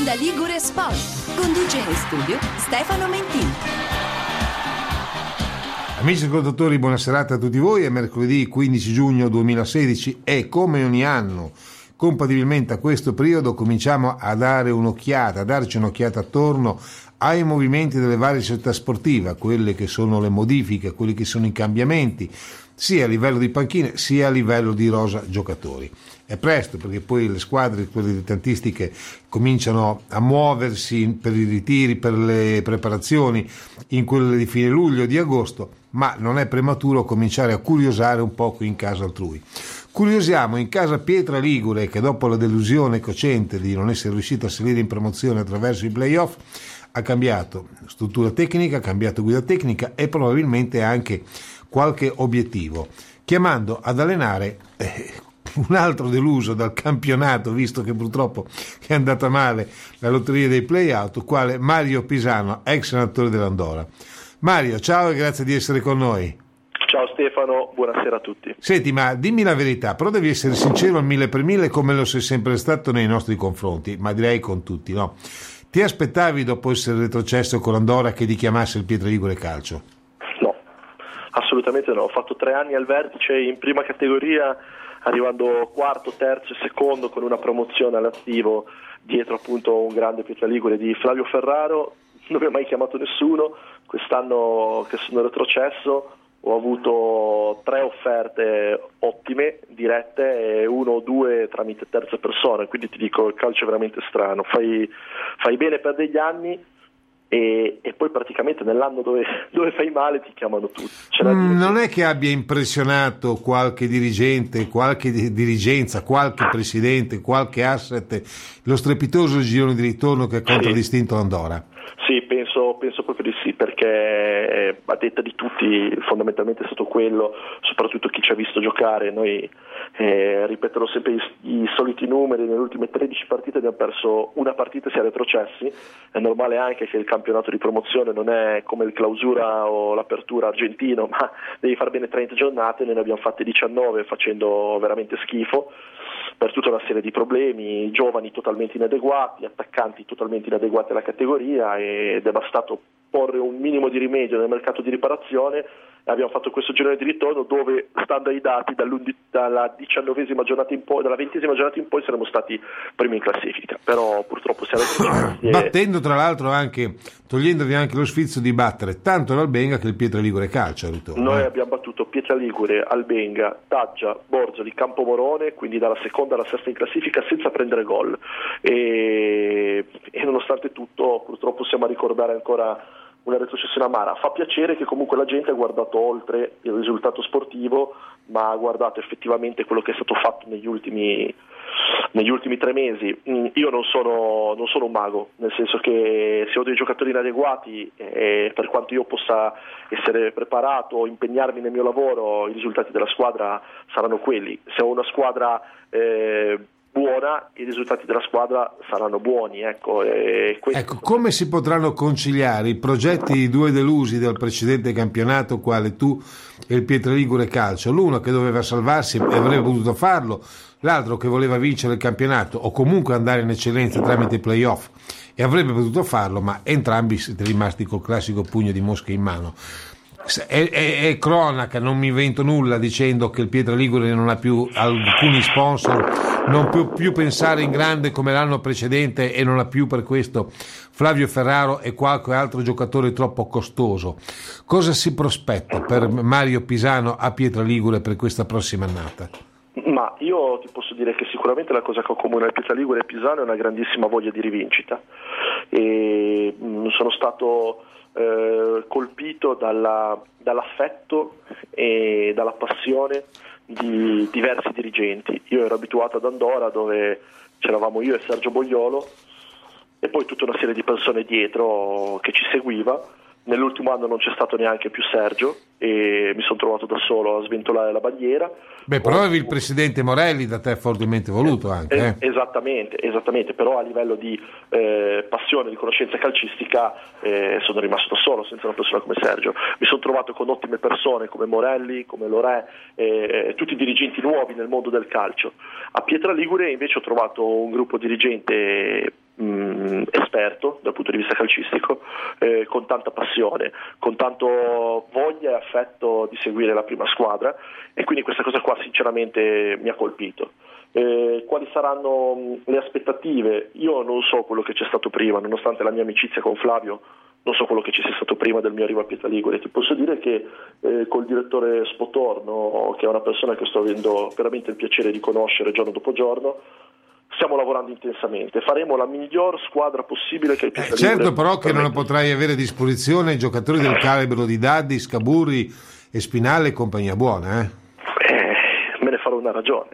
Onda Ligure Sport. Conduce in studio Stefano Mentini. Amici ascoltatori, buona serata a tutti voi. È mercoledì 15 giugno 2016 e come ogni anno, compatibilmente a questo periodo, cominciamo a darci un'occhiata attorno ai movimenti delle varie società sportive, a quelle che sono le modifiche, quelli che sono i cambiamenti, sia a livello di panchine sia a livello di rosa giocatori. È presto perché poi le squadre, quelle dilettantistiche, cominciano a muoversi per i ritiri, per le preparazioni in quelle di fine luglio e di agosto, ma non è prematuro cominciare a curiosare un poco in casa altrui. Curiosiamo in casa Pietra Ligure, che dopo la delusione cocente di non essere riuscito a salire in promozione attraverso i play-off ha cambiato struttura tecnica, ha cambiato guida tecnica e probabilmente anche qualche obiettivo, chiamando ad allenare un altro deluso dal campionato, visto che purtroppo è andata male la lotteria dei play-out, quale Mario Pisano, ex allenatore dell'Andorra. Mario, ciao e grazie di essere con noi. Ciao Stefano, buonasera a tutti. Senti, ma dimmi la verità, però devi essere sincero al 1000%, come lo sei sempre stato nei nostri confronti, ma direi con tutti, no? Ti aspettavi, dopo essere retrocesso con l'Andorra, che ti chiamasse il Pietra Ligure Calcio? No, assolutamente no. Ho fatto 3 anni al vertice in prima categoria, arrivando quarto, terzo e secondo con una promozione all'attivo dietro appunto un grande Pietra Ligure di Flavio Ferraro. Non mi ha mai chiamato nessuno. Quest'anno che sono retrocesso ho avuto 3 offerte ottime, dirette, e 1 o 2 tramite terze persone, quindi ti dico, il calcio è veramente strano, fai bene per degli anni e poi praticamente nell'anno dove fai male ti chiamano tutti. Non è che abbia impressionato qualche dirigente, qualche dirigenza, qualche presidente, qualche asset, lo strepitoso girone di ritorno che ha contraddistinto l'Andorra? Sì, penso proprio di sì, perché a detta di tutti fondamentalmente è stato quello, soprattutto chi ci ha visto giocare. Noi ripeterò sempre i soliti numeri: nelle ultime 13 partite abbiamo perso una partita e si è retrocessi. È normale anche che il campionato di promozione non è come il clausura o l'apertura argentino, ma devi far bene 30 giornate, noi ne abbiamo fatte 19 facendo veramente schifo, per tutta una serie di problemi, giovani totalmente inadeguati, attaccanti totalmente inadeguati alla categoria, ed è bastato porre un minimo di rimedio nel mercato di riparazione e abbiamo fatto questo girone di ritorno dove, stando ai dati, dalla 19esima giornata in poi, dalla 20esima giornata in poi saremmo stati primi in classifica, però purtroppo siamo battendo tra l'altro anche, togliendovi anche lo sfizio di battere tanto l'Albenga che il Pietra Ligure Calcio al ritorno. Noi abbiamo battuto Pietra Ligure, Albenga, Taggia, Borzoli, Campomorone, quindi dalla seconda alla sesta in classifica senza prendere gol, e nonostante tutto purtroppo siamo a ricordare ancora una retrocessione amara. Fa piacere che comunque la gente ha guardato oltre il risultato sportivo, ma ha guardato effettivamente quello che è stato fatto negli ultimi 3 mesi. Io non sono un mago, nel senso che se ho dei giocatori inadeguati, per quanto io possa essere preparato o impegnarmi nel mio lavoro, i risultati della squadra saranno quelli. Se ho una squadra buona, i risultati della squadra saranno buoni. Ecco, come si potranno conciliare i progetti di 2 delusi del precedente campionato, quale tu e il Pietra Ligure Calcio? L'uno che doveva salvarsi e avrebbe potuto farlo, l'altro che voleva vincere il campionato o comunque andare in eccellenza tramite i play-off e avrebbe potuto farlo, ma entrambi siete rimasti col classico pugno di mosche in mano. È cronaca, non mi invento nulla dicendo che il Pietra Ligure non ha più alcuni sponsor, non può più pensare in grande come l'anno precedente e non ha più per questo Flavio Ferraro e qualche altro giocatore troppo costoso. Cosa si prospetta per Mario Pisano a Pietra Ligure per questa prossima annata? Ma io ti posso dire che sicuramente la cosa che accomuna il Pietra Ligure e Pisano è una grandissima voglia di rivincita, e sono stato colpito dall'affetto e dalla passione di diversi dirigenti. Io ero abituato ad Andorra, dove c'eravamo io e Sergio Bogliolo e poi tutta una serie di persone dietro che ci seguiva. Nell'ultimo anno non c'è stato neanche più Sergio e mi sono trovato da solo a sventolare la bandiera. Però avevi il presidente Morelli da te fortemente voluto anche. Esattamente, però a livello di passione, di conoscenza calcistica sono rimasto da solo, senza una persona come Sergio. Mi sono trovato con ottime persone come Morelli, come Lorè, tutti dirigenti nuovi nel mondo del calcio. A Pietra Ligure invece ho trovato un gruppo dirigente esperto dal punto di vista calcistico, con tanta passione, con tanto voglia e affetto di seguire la prima squadra, e quindi questa cosa qua sinceramente mi ha colpito. Quali saranno le aspettative? Io non so quello che c'è stato prima, nonostante la mia amicizia con Flavio, non so quello che ci sia stato prima del mio arrivo a Pietraligure. Ti posso dire che col direttore Spotorno, che è una persona che sto avendo veramente il piacere di conoscere giorno dopo giorno, stiamo lavorando intensamente, faremo la miglior squadra possibile che il Pietraligure certo, però che permette. non potrai avere a disposizione giocatori del calibro di Daddi, Scaburri e Spinale e compagnia buona, Me ne farò una ragione.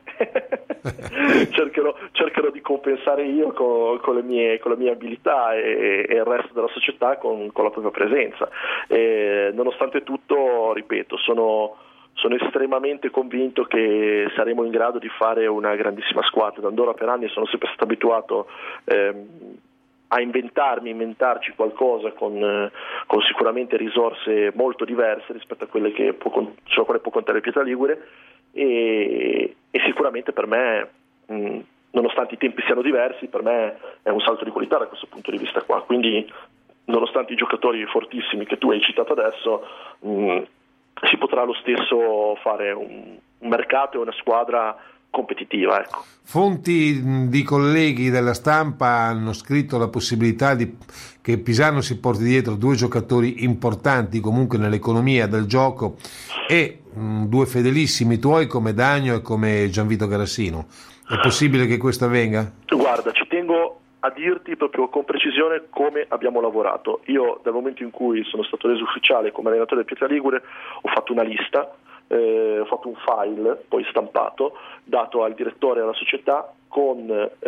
cercherò di compensare io con le mie abilità e il resto della società con la propria presenza. Nonostante tutto, ripeto, sono estremamente convinto che saremo in grado di fare una grandissima squadra. Da Andorra per anni sono sempre stato abituato a inventarci qualcosa con sicuramente risorse molto diverse rispetto a quelle sulla quale può contare Pietraligure, e sicuramente per me, nonostante i tempi siano diversi, per me è un salto di qualità da questo punto di vista qua. Quindi, nonostante i giocatori fortissimi che tu hai citato adesso, si potrà lo stesso fare un mercato e una squadra competitiva, ecco. Fonti di colleghi della stampa hanno scritto la possibilità che Pisano si porti dietro 2 giocatori importanti comunque nell'economia del gioco e 2 fedelissimi tuoi come Dagno e come Gianvito Garassino. È possibile che questo avvenga? Guarda, ci tengo a dirti proprio con precisione come abbiamo lavorato. Io, dal momento in cui sono stato reso ufficiale come allenatore del Pietraligure, ho fatto una lista, ho fatto un file poi stampato, dato al direttore e alla società, con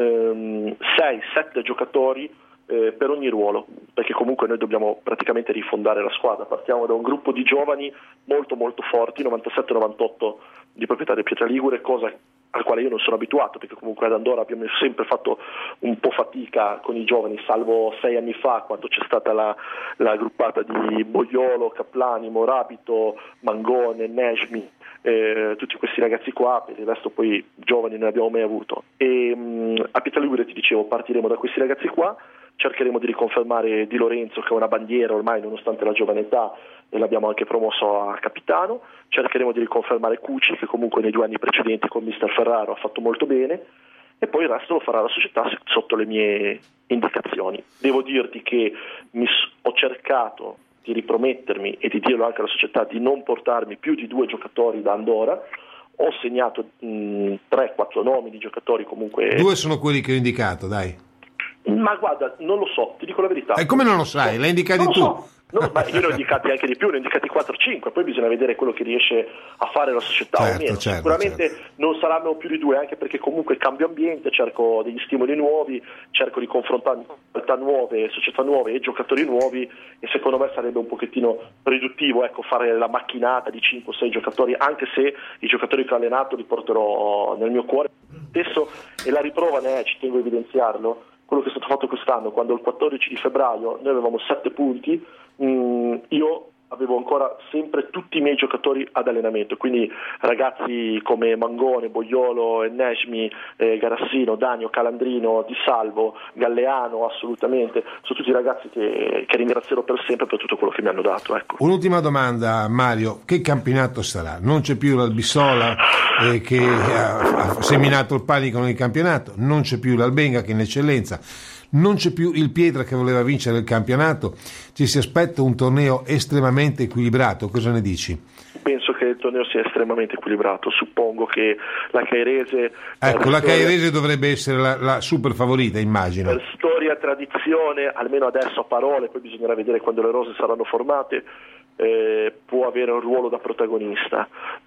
6-7 giocatori per ogni ruolo, perché comunque noi dobbiamo praticamente rifondare la squadra. Partiamo da un gruppo di giovani molto molto forti, 97-98 di proprietà del Pietraligure, cosa al quale io non sono abituato, perché comunque ad Andorra abbiamo sempre fatto un po' fatica con i giovani, salvo 6 anni fa, quando c'è stata la gruppata di Boiolo, Caplani, Morabito, Mangone, Nejmi, tutti questi ragazzi qua. Per il resto poi giovani non ne abbiamo mai avuto, e a Pietraligure, ti dicevo, partiremo da questi ragazzi qua, cercheremo di riconfermare Di Lorenzo, che è una bandiera ormai nonostante la giovane età, e l'abbiamo anche promosso a capitano. Cercheremo di riconfermare Cucci, che comunque nei 2 anni precedenti con Mister Ferraro ha fatto molto bene, e poi il resto lo farà la società sotto le mie indicazioni. Devo dirti che ho cercato di ripromettermi e di dirlo anche alla società di non portarmi più di 2 giocatori da Andorra. Ho segnato 3-4 nomi di giocatori comunque. 2 sono quelli che ho indicato, dai. Ma guarda, non lo so, ti dico la verità. E come non lo sai? L'hai indicati tu? No, ma io ne ho indicati anche di più, ne ho indicati 4-5, poi bisogna vedere quello che riesce a fare la società o meno. Sicuramente non saranno più di 2, anche perché comunque cambio ambiente, cerco degli stimoli nuovi, cerco di confrontarmi con realtà nuove, società nuove e giocatori nuovi, e secondo me sarebbe un pochettino riduttivo, ecco, fare la macchinata di 5-6 giocatori, anche se i giocatori che ho allenato li porterò nel mio cuore stesso, e la riprova ne è, ci tengo a evidenziarlo, quello che è stato fatto quest'anno, quando il 14 di febbraio noi avevamo 7 punti, io avevo ancora sempre tutti i miei giocatori ad allenamento, quindi ragazzi come Mangone, Boiolo, Nejmi, Garassino, Dagno, Calandrino, Di Salvo, Galleano, assolutamente, sono tutti ragazzi che ringrazierò per sempre per tutto quello che mi hanno dato, ecco. Un'ultima domanda, Mario: che campionato sarà? Non c'è più l'Albissola che ha seminato il panico nel campionato, non c'è più l'Albenga che è in eccellenza, non c'è più il Pietra che voleva vincere il campionato, ci si aspetta un torneo estremamente equilibrato. Cosa ne dici? Penso che il torneo sia estremamente equilibrato, suppongo che la Cairese... la Cairese dovrebbe essere la super favorita, immagino. Per storia, tradizione, almeno adesso a parole, poi bisognerà vedere quando le rose saranno formate, può avere un ruolo da protagonista.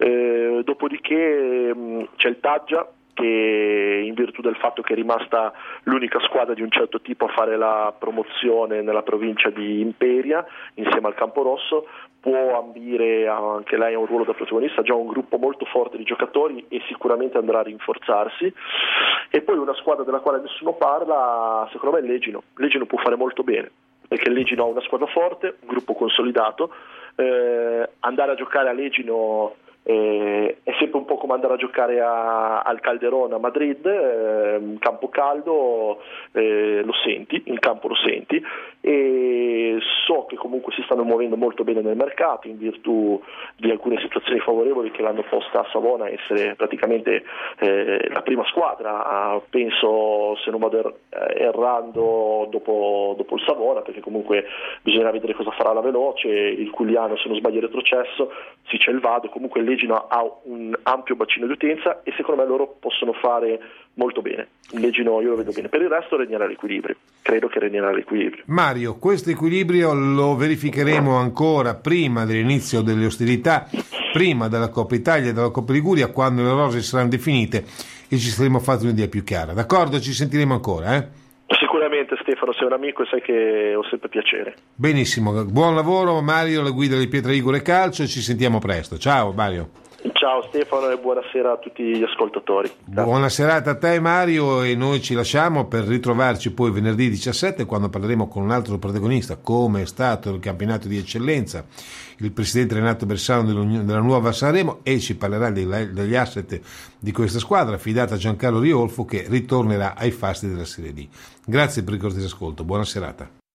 Dopodiché c'è il Taggia, che in virtù del fatto che è rimasta l'unica squadra di un certo tipo a fare la promozione nella provincia di Imperia insieme al Camporosso, può ambire anche lei a un ruolo da protagonista, ha già un gruppo molto forte di giocatori e sicuramente andrà a rinforzarsi. E poi una squadra della quale nessuno parla, secondo me, è Legino. Legino può fare molto bene, perché Legino ha una squadra forte, un gruppo consolidato, andare a giocare a Legino È sempre un po' come andare a giocare al Calderón a Madrid, campo caldo, lo senti, in campo lo senti, e so che comunque si stanno muovendo molto bene nel mercato in virtù di alcune situazioni favorevoli che l'hanno posta a Savona a essere praticamente la prima squadra, penso, se non vado errando, dopo il Savona, perché comunque bisognerà vedere cosa farà la Veloce, il Culiano se non sbaglio è retrocesso, sì c'è il Vado, comunque Legino ha un ampio bacino di utenza e secondo me loro possono fare molto bene. Legino io lo vedo bene, per il resto regnerà l'equilibrio, credo che regnerà l'equilibrio. Mario, questo equilibrio lo verificheremo ancora prima dell'inizio delle ostilità, prima della Coppa Italia e della Coppa Liguria, quando le rose saranno definite e ci saremo fatti un'idea più chiara. D'accordo? Ci sentiremo ancora, Sicuramente Stefano, sei un amico e sai che ho sempre piacere. Benissimo, buon lavoro Mario, la guida di Pietra Ligure Calcio, e ci sentiamo presto. Ciao Mario. Ciao Stefano e buonasera a tutti gli ascoltatori. Buona serata a te Mario, e noi ci lasciamo per ritrovarci poi venerdì 17 quando parleremo con un altro protagonista, come è stato il campionato di eccellenza, il presidente Renato Bersano della Nuova Sanremo, e ci parlerà degli asset di questa squadra affidata a Giancarlo Riolfo, che ritornerà ai fasti della Serie D. Grazie per il cortese ascolto, buona serata.